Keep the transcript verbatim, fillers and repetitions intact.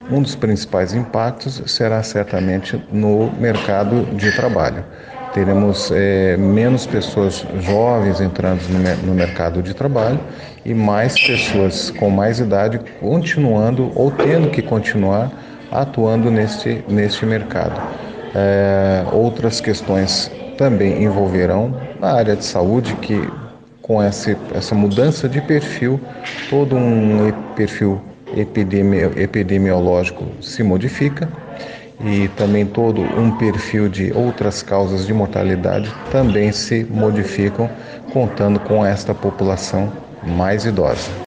Um dos principais impactos será certamente no mercado de trabalho. Teremos é, menos pessoas jovens entrando no, no mercado de trabalho e mais pessoas com mais idade continuando ou tendo que continuar atuando neste, neste mercado. É, outras questões também envolverão na área de saúde, que com essa, essa mudança de perfil, todo um perfil epidemi, epidemiológico se modifica e também todo um perfil de outras causas de mortalidade também se modificam, contando com esta população mais idosa.